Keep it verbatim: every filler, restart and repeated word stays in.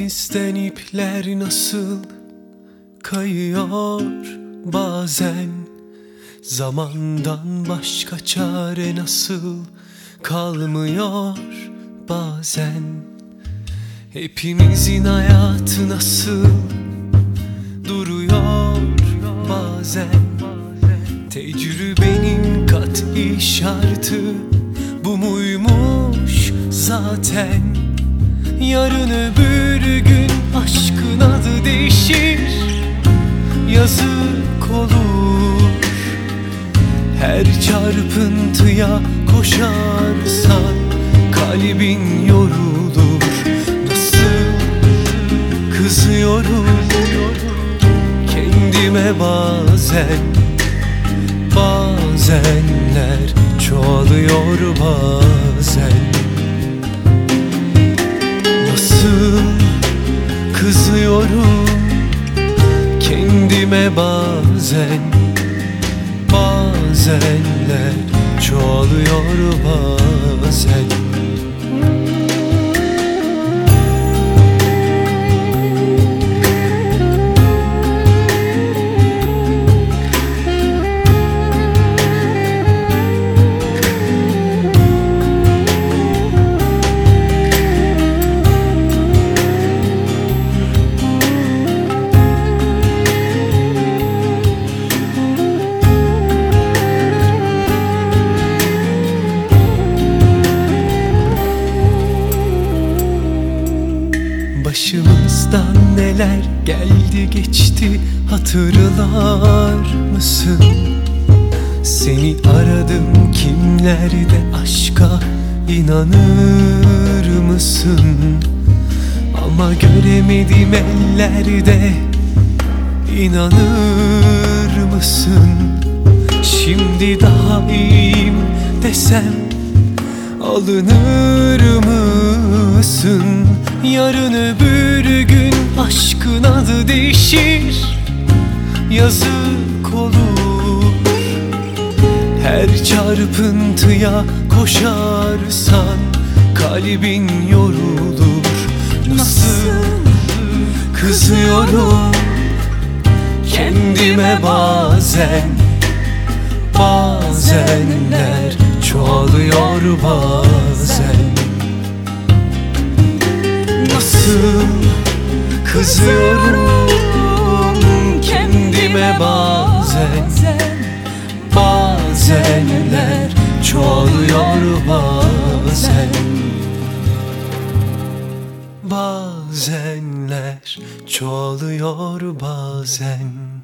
Elimizden ipler nasıl kayıyor bazen, zamandan başka çare nasıl kalmıyor bazen. Hepimizin hayatı nasıl duruyor bazen. Tecrübenin kat'i şartı bu muymuş zaten. Yarın öbür gün aşkın adı değişir, yazık olur. Her çarpıntıya koşarsan kalbin yorulur. Nasıl kızıyorum kendime bazen. Bazenler çoğalıyor bazen. Nasıl kızıyorum kendime bazen. Bazenler çoğalıyor bazen. Başımızdan neler geldi geçti hatırlar mısın? Seni aradım kimlerde, aşka inanır mısın? Ama göremedim ellerde, inanır mısın? Şimdi daha iyiyim desem alınır mısın? Yarın öbür gün aşkın adı değişir, yazık olur. Her çarpıntıya koşarsan kalbin yorulur. Nasıl kızıyorum kendime bazen. Bazenler çoğalıyor bazen. Nasıl kızıyorum kendime bazen. Bazenler çoğalıyor bazen. Bazenler çoğalıyor bazen.